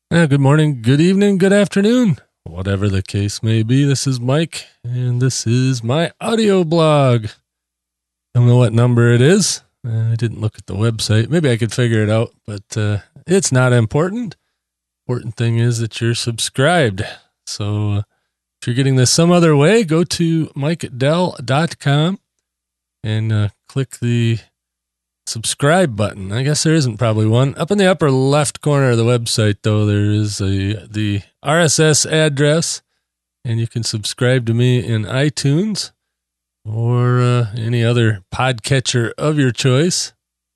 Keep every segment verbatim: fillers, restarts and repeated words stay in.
Yeah, good morning, good evening, good afternoon, whatever the case may be. This is Mike, and this is my audio blog. Don't know what number it is. Uh, I didn't look at the website. Maybe I could figure it out, but uh, it's not important. Important thing is that you're subscribed. So uh, if you're getting this some other way, go to mike dell dot com and uh, click the subscribe button. I guess there isn't probably one. Up in the upper left corner of the website, though, there is a the R S S address, and you can subscribe to me in iTunes or uh, any other podcatcher of your choice.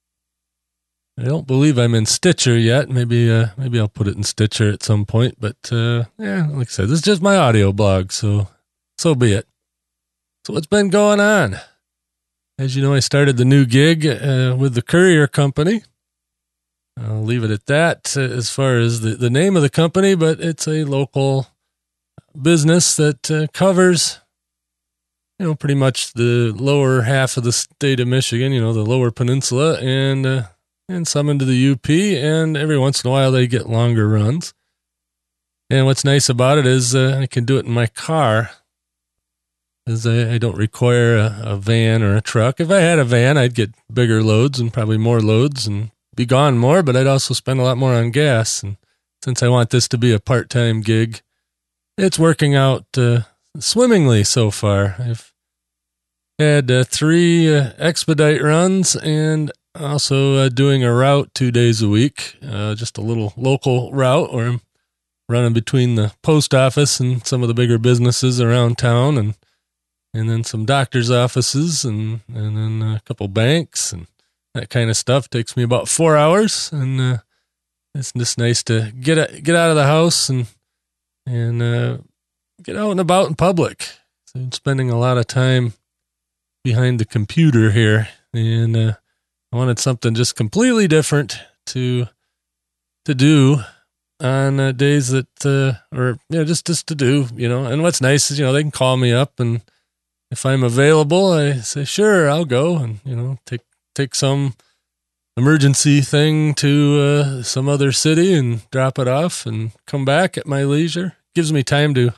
I don't believe I'm in Stitcher yet. Maybe uh, maybe I'll put it in Stitcher at some point. But uh, yeah, like I said, this is just my audio blog, so so be it. So what's been going on? As you know, I started the new gig uh, with the Courier Company. I'll leave it at that uh, as far as the, the name of the company, but it's a local business that uh, covers, you know, pretty much the lower half of the state of Michigan, you know, the lower peninsula, and uh, and some into the U P, and every once in a while they get longer runs. And what's nice about it is uh, I can do it in my car. Because I, I don't require a, a van or a truck. If I had a van, I'd get bigger loads and probably more loads and be gone more, but I'd also spend a lot more on gas. And since I want this to be a part-time gig, it's working out uh, swimmingly so far. I've had uh, three uh, expedite runs and also uh, doing a route two days a week, uh, just a little local route where I'm running between the post office and some of the bigger businesses around town, and and then some doctor's offices, and, and then a couple banks, and that kind of stuff. Takes me about four hours, and uh, it's just nice to get get out of the house and and uh, get out and about in public. So I'm spending a lot of time behind the computer here, and uh, I wanted something just completely different to to do on uh, days that, uh, or you know, just just to do, you know. And what's nice is, you know, they can call me up, and if I'm available, I say, sure, I'll go, and, you know, take take some emergency thing to uh, some other city and drop it off and come back at my leisure. Gives me time to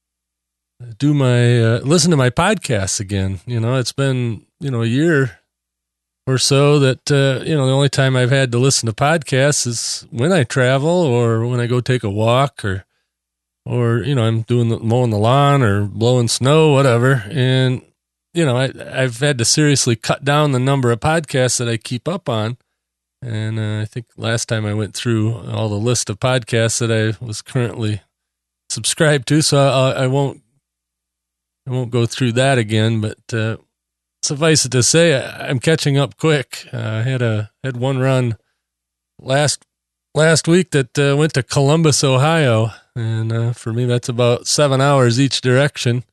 do my, uh, listen to my podcasts again. You know, it's been, you know, a year or so that, uh, you know, the only time I've had to listen to podcasts is when I travel or when I go take a walk, or Or, you know, I'm doing the, mowing the lawn or blowing snow, whatever. And, you know, I, I've had to seriously cut down the number of podcasts that I keep up on. And uh, I think last time I went through all the list of podcasts that I was currently subscribed to, so I, I won't, I won't go through that again. But uh, suffice it to say, I, I'm catching up quick. Uh, I had a had one run last last week that uh, went to Columbus, Ohio. And uh, for me, that's about seven hours each direction.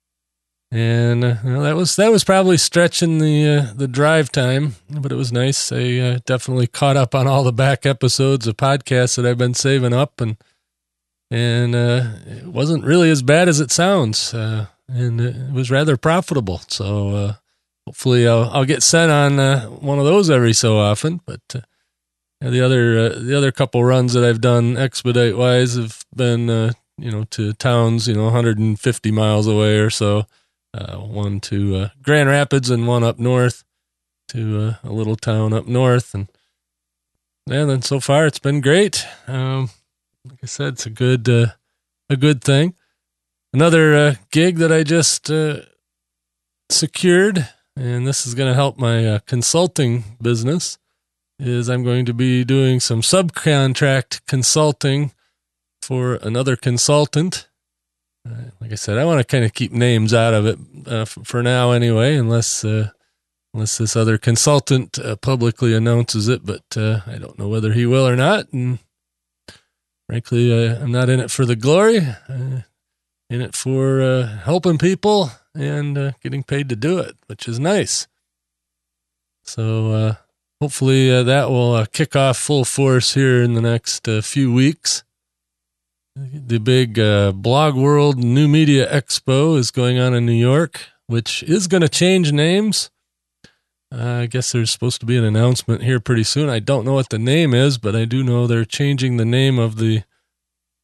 And uh, well, that was that was probably stretching the uh, the drive time, but it was nice. I uh, definitely caught up on all the back episodes of podcasts that I've been saving up, and and uh, it wasn't really as bad as it sounds, uh, and it was rather profitable. So uh, hopefully, I'll I'll get sent on uh, one of those every so often, but. Uh, Yeah, the other uh, the other couple runs that I've done expedite wise have been uh, you know, to towns, you know, one hundred fifty miles away or so. Uh, one to uh, Grand Rapids and one up north to uh, a little town up north, and yeah, then so far it's been great. Um, like I said, it's a good uh, a good thing. Another uh, gig that I just uh, secured, and this is going to help my uh, consulting business, is I'm going to be doing some subcontract consulting for another consultant. Uh, like I said, I want to kind of keep names out of it uh, f- for now anyway, unless uh, unless this other consultant uh, publicly announces it, but uh, I don't know whether he will or not. And frankly, uh, I'm not in it for the glory, uh, in it for uh, helping people and uh, getting paid to do it, which is nice. So, uh, Hopefully uh, that will uh, kick off full force here in the next uh, few weeks. The big uh, Blog World New Media Expo is going on in New York, which is going to change names. Uh, I guess there's supposed to be an announcement here pretty soon. I don't know what the name is, but I do know they're changing the name of the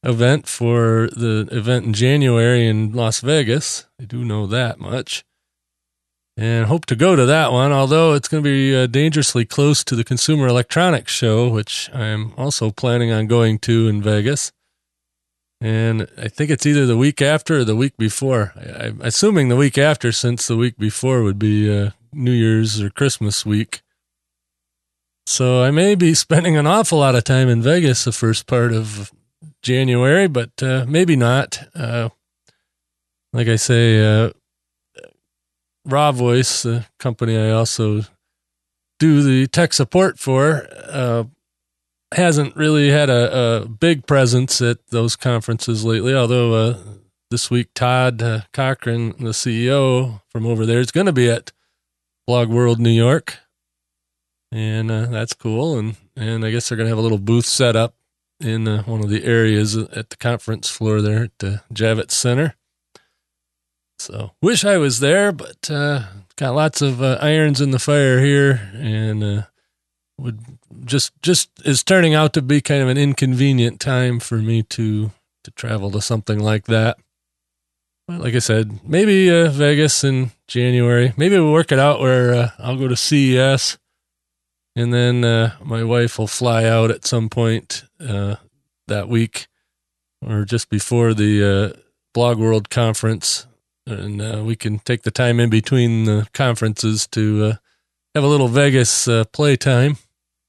event for the event in January in Las Vegas. I do know that much. And hope to go to that one, although it's going to be uh, dangerously close to the Consumer Electronics Show, which I'm also planning on going to in Vegas. And I think it's either the week after or the week before. I, I'm assuming the week after, since the week before would be uh, New Year's or Christmas week. So I may be spending an awful lot of time in Vegas the first part of January, but uh, maybe not. Uh, like I say, uh, Raw Voice, the company I also do the tech support for, uh, hasn't really had a, a big presence at those conferences lately, although uh, this week Todd uh, Cochran, the C E O from over there, is going to be at Blog World New York, and uh, that's cool. And, and I guess they're going to have a little booth set up in uh, one of the areas at the conference floor there at the Javits Center. So, wish I was there, but uh, got lots of uh, irons in the fire here, and uh, would just just is turning out to be kind of an inconvenient time for me to to travel to something like that. But like I said, maybe uh, Vegas in January. Maybe we'll work it out where uh, I'll go to C E S, and then uh, my wife will fly out at some point uh, that week, or just before the uh, Blog World conference. And uh, we can take the time in between the conferences to uh, have a little Vegas uh, playtime.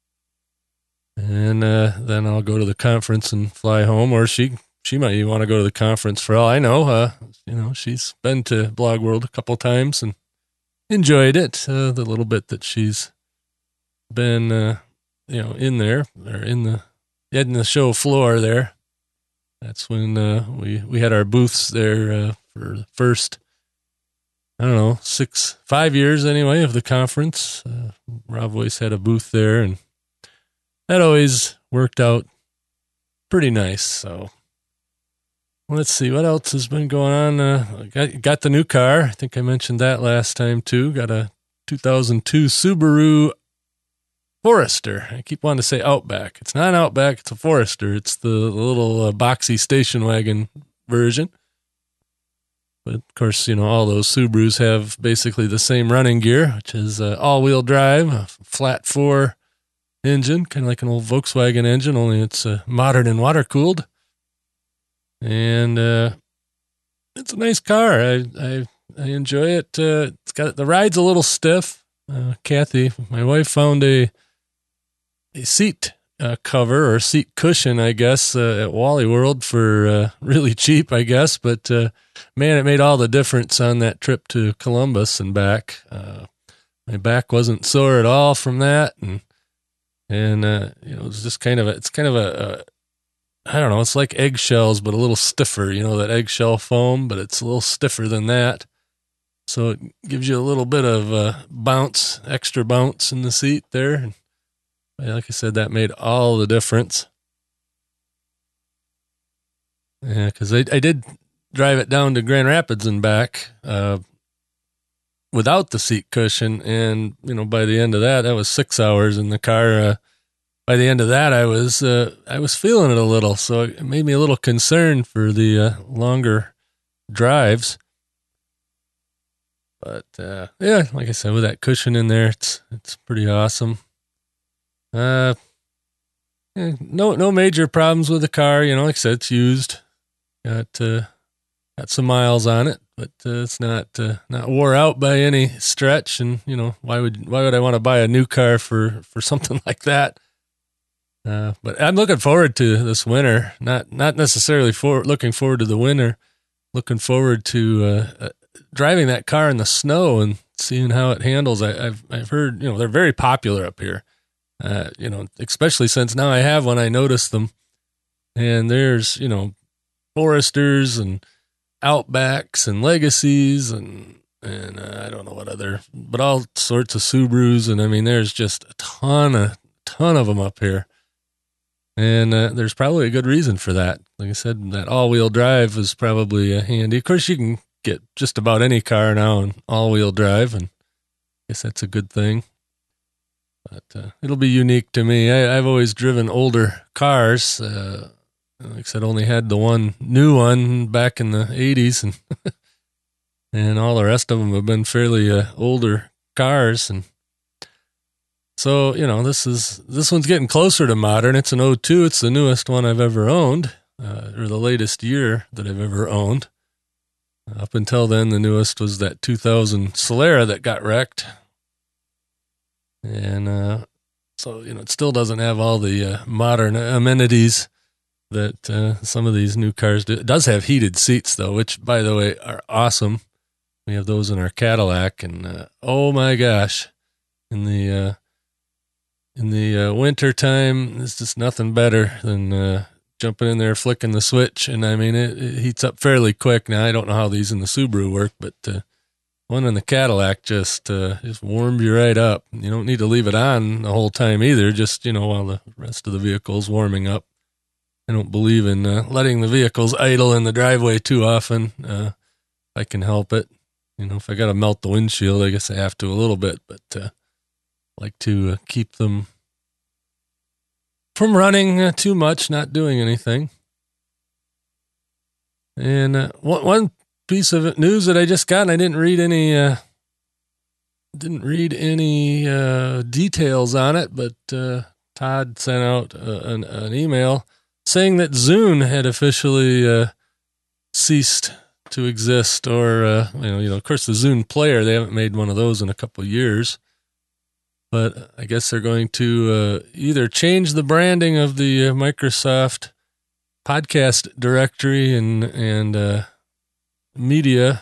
And uh, then I'll go to the conference and fly home. Or she she might even want to go to the conference for all I know. Uh, you know, she's been to Blog World a couple times and enjoyed it. Uh, the little bit that she's been, uh, you know, in there or in the in the show floor there. That's when uh, we we had our booths there. Uh, For the first, I don't know, six, five years anyway of the conference. Uh, Raw Voice had a booth there, and that always worked out pretty nice. So let's see, what else has been going on? Uh, got, got the new car. I think I mentioned that last time too. Got a two thousand two Subaru Forester. I keep wanting to say Outback. It's not an Outback, it's a Forester. It's the, the little uh, boxy station wagon version. But, of course, you know, all those Subarus have basically the same running gear, which is uh, all-wheel drive, a flat four engine, kind of like an old Volkswagen engine, only it's uh, modern and water-cooled. And uh, it's a nice car. I I, I enjoy it. Uh, it's got the ride's a little stiff. Uh, Kathy, my wife, found a a seat Uh, cover or seat cushion, I guess, uh, at Wally World for uh, really cheap, I guess. But uh, man, it made all the difference on that trip to Columbus and back. Uh, my back wasn't sore at all from that, and and uh, you know, it's just kind of a, it's kind of a, a, I don't know, it's like eggshells, but a little stiffer. You know, that eggshell foam, but it's a little stiffer than that. So it gives you a little bit of uh, bounce, extra bounce in the seat there. Like I said, that made all the difference. Yeah, because I, I did drive it down to Grand Rapids and back uh, without the seat cushion. And, you know, by the end of that, that was six hours in the car. Uh, by the end of that, I was uh, I was feeling it a little. So it made me a little concerned for the uh, longer drives. But, uh, yeah, like I said, with that cushion in there, it's it's pretty awesome. Uh, yeah, no, no major problems with the car. You know, like I said, it's used. Got, uh, got some miles on it, but uh, it's not, uh, not wore out by any stretch. And you know, why would, why would I want to buy a new car for, for something like that? Uh, but I'm looking forward to this winter. Not, not necessarily for looking forward to the winter. Looking forward to uh, uh, driving that car in the snow and seeing how it handles. I, I've, I've heard, you know, they're very popular up here. Uh, you know, especially since now I have one, I noticed them, and there's, you know, Foresters and Outbacks and Legacies and, and uh, I don't know what other, but all sorts of Subarus. And I mean, there's just a ton of, ton of them up here. And uh, there's probably a good reason for that. Like I said, that all-wheel drive is probably uh, handy. Of course, you can get just about any car now in all-wheel drive, and I guess that's a good thing. But uh, it'll be unique to me. I, I've always driven older cars, uh, like I said, only had the one new one back in the eighties, and and all the rest of them have been fairly uh, older cars. And so, you know, this is this one's getting closer to modern. It's an oh two. It's the newest one I've ever owned, uh, or the latest year that I've ever owned. Up until then, the newest was that two thousand Solera that got wrecked. And uh, so, you know, it still doesn't have all the uh, modern amenities that uh, some of these new cars do. It does have heated seats, though, which, by the way, are awesome. We have those in our Cadillac, and uh, oh my gosh, in the uh, in the uh, winter time, it's just nothing better than uh, jumping in there, flicking the switch, and I mean, it, it heats up fairly quick. Now, I don't know how these in the Subaru work, but uh, one in the Cadillac just uh, just warms you right up. You don't need to leave it on the whole time either, just, you know, while the rest of the vehicle's warming up. I don't believe in uh, letting the vehicles idle in the driveway too often. Uh, I can help it. You know, if I got to melt the windshield, I guess I have to a little bit, but uh, I like to uh, keep them from running uh, too much, not doing anything. And uh, one, one piece of news that I just got, and I didn't read any, uh, didn't read any uh, details on it, but uh, Todd sent out uh, an, an email saying that Zune had officially uh, ceased to exist, or uh, you know, you know, of course, the Zune player, they haven't made one of those in a couple of years, but I guess they're going to uh, either change the branding of the uh, Microsoft podcast directory and and uh, media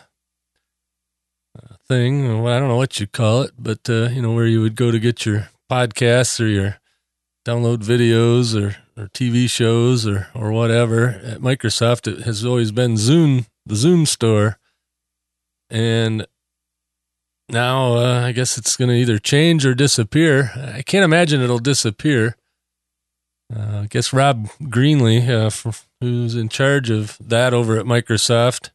thing. Well, I don't know what you call it, but uh, you know, where you would go to get your podcasts or your download videos or, or T V shows or, or whatever. At Microsoft, it has always been Zune, the Zune store. And now uh, I guess it's going to either change or disappear. I can't imagine it'll disappear. Uh, I guess Rob Greenlee, uh, for, who's in charge of that over at Microsoft,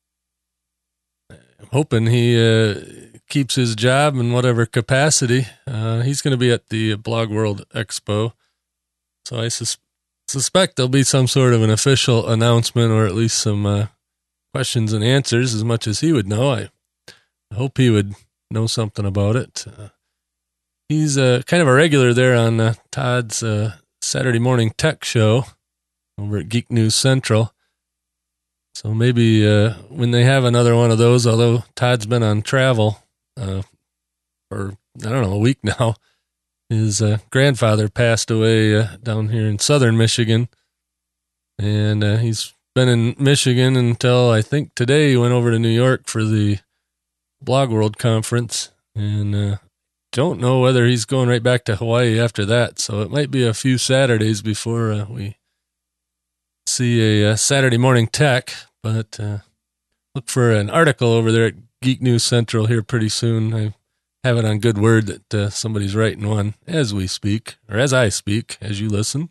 I'm hoping he uh, keeps his job in whatever capacity. Uh, he's going to be at the Blog World Expo. So I sus- suspect there'll be some sort of an official announcement, or at least some uh, questions and answers, as much as he would know. I hope he would know something about it. Uh, he's uh, kind of a regular there on uh, Todd's uh, Saturday morning tech show over at Geek News Central. So maybe uh, when they have another one of those, although Todd's been on travel uh, for, I don't know, a week now, his uh, grandfather passed away uh, down here in southern Michigan. And uh, he's been in Michigan until I think today he went over to New York for the Blog World Conference. And uh, don't know whether he's going right back to Hawaii after that. So it might be a few Saturdays before uh, we see a, a Saturday morning tech. But uh, look for an article over there at Geek News Central here pretty soon. I have it on good word that uh, somebody's writing one as we speak, or as I speak, as you listen.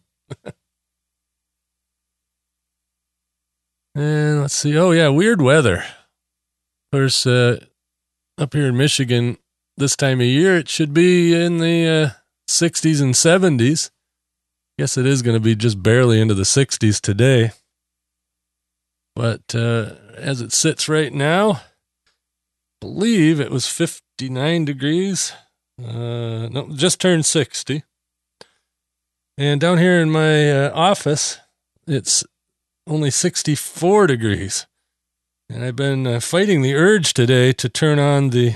And let's see. Oh, yeah, weird weather. Of course, uh, up here in Michigan, this time of year, it should be in the uh, sixties and seventies. Guess it is going to be just barely into the sixties today. But uh, as it sits right now, I believe it was fifty-nine degrees. Uh, no, just turned sixty. And down here in my uh, office, it's only sixty-four degrees. And I've been uh, fighting the urge today to turn on the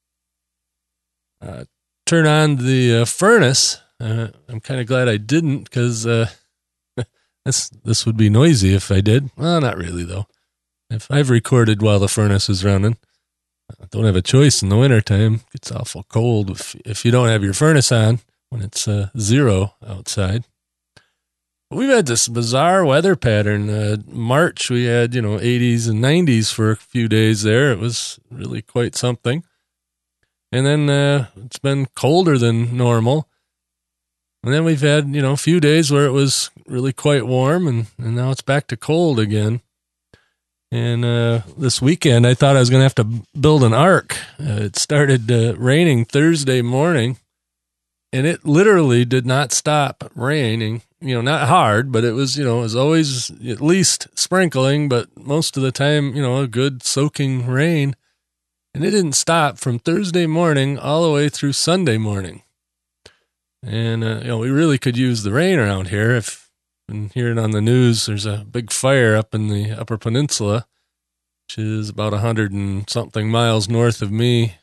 uh, turn on the uh, furnace. Uh, I'm kind of glad I didn't, because uh, this this would be noisy if I did. Well, not really, though. If I've recorded while the furnace is running. I don't have a choice in the wintertime. It gets awful cold if, if you don't have your furnace on when it's uh, zero outside. We've had this bizarre weather pattern. Uh, March, we had, you know, eighties and nineties for a few days there. It was really quite something. And then uh, it's been colder than normal. And then we've had, you know, a few days where it was really quite warm, and, and now it's back to cold again. And uh, this weekend, I thought I was going to have to build an ark. Uh, it started uh, raining Thursday morning, and it literally did not stop raining you know, not hard, but it was, you know, it was always at least sprinkling, but most of the time, you know, a good soaking rain. And it didn't stop from Thursday morning all the way through Sunday morning. And, uh, you know, we really could use the rain around here. If been hearing on the news, there's a big fire up in the Upper Peninsula, which is about a hundred and something miles north of me.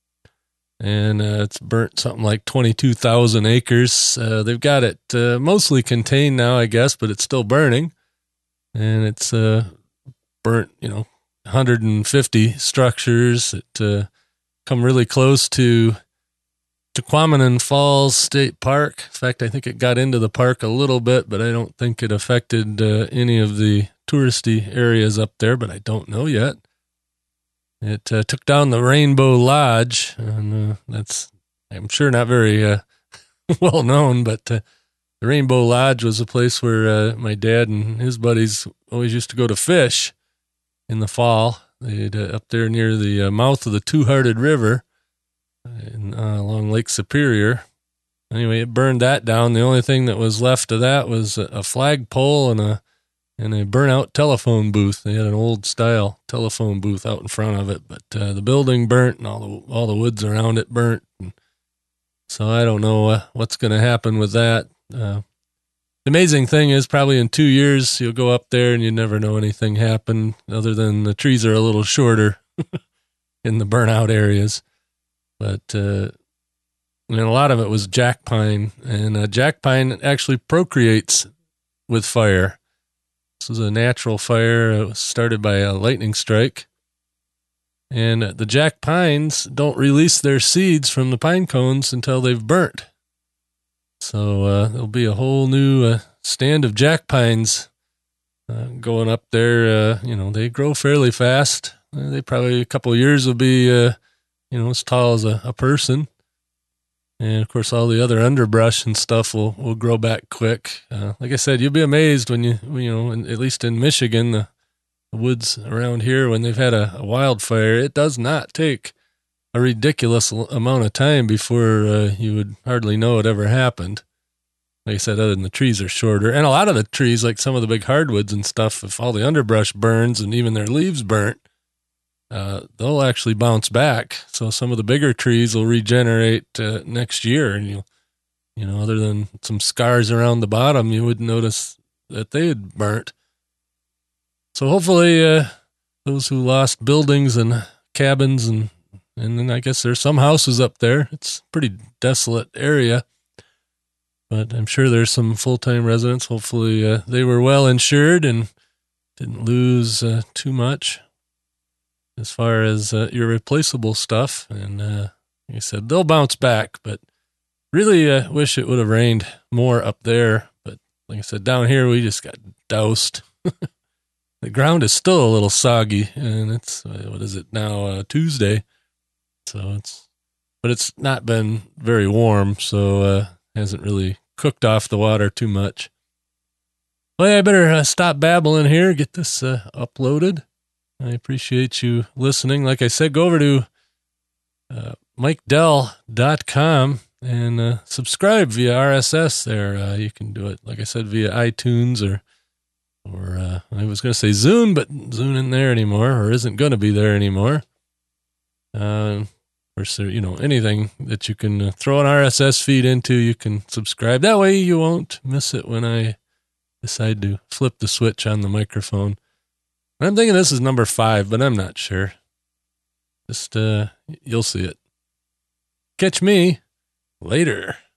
And uh, it's burnt something like twenty-two thousand acres. Uh, they've got it uh, mostly contained now, I guess, but it's still burning. And it's uh, burnt, you know, one hundred fifty structures that uh, come really close to Tequamanon Falls State Park. In fact, I think it got into the park a little bit, but I don't think it affected uh, any of the touristy areas up there, but I don't know yet. It uh, took down the Rainbow Lodge, and uh, that's, I'm sure, not very uh, well known, but uh, the Rainbow Lodge was a place where uh, my dad and his buddies always used to go to fish in the fall. They'd uh, up there near the uh, mouth of the Two-Hearted River in, uh, along Lake Superior. Anyway, it burned that down. The only thing that was left of that was a, a flagpole and a and a burnt-out telephone booth. They had an old-style telephone booth out in front of it, but uh, the building burnt and all the all the woods around it burnt. And so I don't know uh, what's going to happen with that. Uh, the amazing thing is probably in two years you'll go up there and you never know anything happen other than the trees are a little shorter in the burnt-out areas. But uh, and a lot of it was jack pine, and uh, jack pine actually procreates with fire. This was a natural fire. It was started by a lightning strike. And the jack pines don't release their seeds from the pine cones until they've burnt. So uh, there'll be a whole new uh, stand of jack pines uh, going up there. Uh, you know, they grow fairly fast. Uh, they probably, a couple of years will be, uh, you know, as tall as a, a person. And, of course, all the other underbrush and stuff will, will grow back quick. Uh, like I said, you'll be amazed when you, you know, in, at least in Michigan, the, the woods around here, when they've had a, a wildfire, it does not take a ridiculous amount of time before uh, you would hardly know it ever happened. Like I said, other than the trees are shorter. And a lot of the trees, like some of the big hardwoods and stuff, if all the underbrush burns and even their leaves burnt, Uh, they'll actually bounce back. So some of the bigger trees will regenerate uh, next year, and you, you know, other than some scars around the bottom, you wouldn't notice that they had burnt. So hopefully, uh, those who lost buildings and cabins, and and then I guess there's some houses up there. It's a pretty desolate area, but I'm sure there's some full-time residents. Hopefully, uh, they were well insured and didn't lose uh, too much as far as uh, irreplaceable stuff. And uh, like I said, they'll bounce back, but really uh, wish it would have rained more up there. But like I said, down here, we just got doused. The ground is still a little soggy, and it's, uh, what is it now, uh, Tuesday. So it's, but it's not been very warm, so uh, hasn't really cooked off the water too much. Well, yeah, I better uh, stop babbling here, get this uh, uploaded. I appreciate you listening. Like I said, go over to uh, mike dell dot com and uh, subscribe via R S S there. Uh, you can do it, like I said, via iTunes or, or uh, I was going to say Zune, but Zune isn't there anymore, or isn't going to be there anymore. Uh, or, so, you know, anything that you can uh, throw an R S S feed into, you can subscribe. That way you won't miss it when I decide to flip the switch on the microphone. I'm thinking this is number five, but I'm not sure. Just, uh, you'll see it. Catch me later.